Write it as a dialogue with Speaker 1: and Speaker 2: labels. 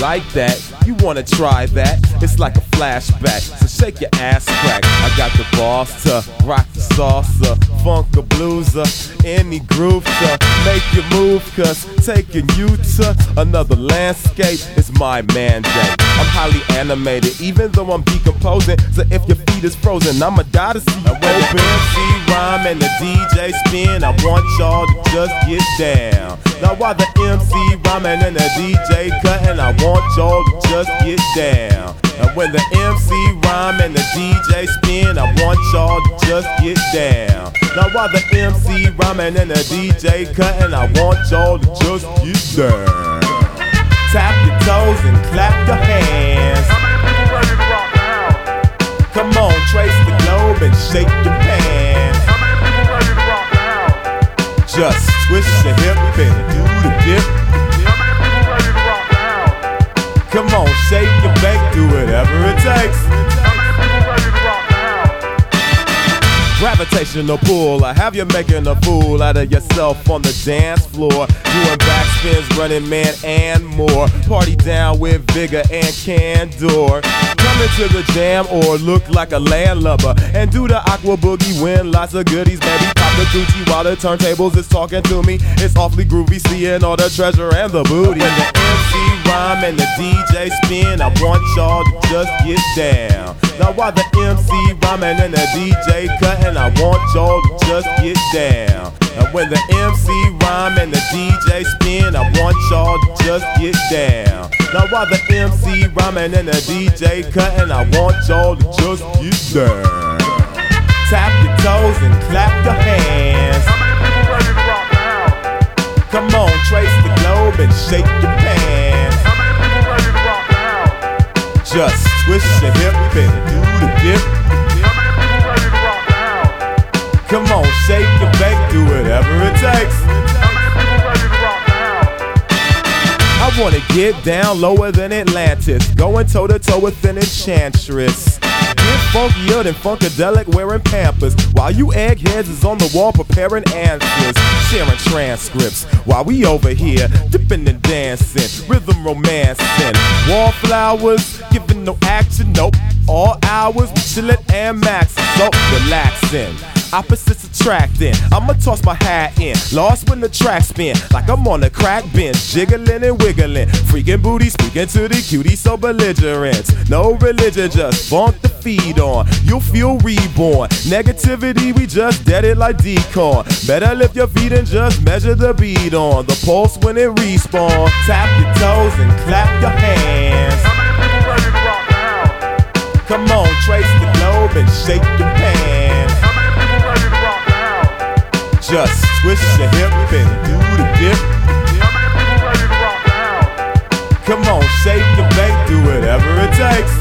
Speaker 1: like that. You wanna try that? It's like a flashback, so shake your ass crack. I got the balls to rock the salsa, funk a blueser, any groove to make you move, cause taking you to another landscape is my mandate. I'm highly animated, even though I'm decomposing, so if your feet is frozen, I'ma die to see you open. MC rhyme and the DJ spin, I want y'all to just get down. Now while the MC rhyming and the DJ cutting, I want y'all to just get down. And when the MC rhyme and the DJ spin, I want y'all to just get down. Now while the MC rhyming and the DJ cutting, I want y'all to just get down. Tap your toes and clap your hands. Come on, trace the globe and shake your pants. Just twist your hip and do the dip. Come on, shake and bake, do whatever it takes. Gravitational pull, I have you making a fool out of yourself on the dance floor, doing backspins, running man and more. Party down with vigor and candor. Come into the jam or look like a landlubber and do the aqua boogie, win lots of goodies. Maybe pop the Gucci while the turntables is talking to me. It's awfully groovy seeing all the treasure and the booty. And the MC rhyme and the DJ spin, I want y'all to just get down. Now while the MC rhyming and the DJ cutting, I want y'all to just get down. And when the MC rhyme and the DJ spin, I want y'all to just get down. Now while the MC rhyming and the DJ cutting, I want y'all to just get down. Tap your toes and clap your hands. Come on, trace the globe and shake your pants. Just twist your hip and do the dip. Come on, shake and bake, do whatever it takes. I wanna get down lower than Atlantis, going toe to toe with an enchantress. Get funkier than Funkadelic wearing Pampers, while you eggheads is on the wall preparing answers, sharing transcripts, while we over here dipping and dancing, rhythm romancing, wallflowers, giving no action, nope. All hours we chillin' and maxin', so relaxing. Opposites attracting, I'ma toss my hat in, lost when the track spin, like I'm on a crack bench, jiggling and wiggling, freaking booty, speaking to the cutie, so belligerent. No religion, just funk the feed on, you'll feel reborn. Negativity, we just dead it like decorn. Better lift your feet and just measure the beat on the pulse when it respawn. Tap your toes and clap your hands. Come on, trace the globe and shake your pants. Just twist your hip and do the dip. Come on, shake and bake, do whatever it takes.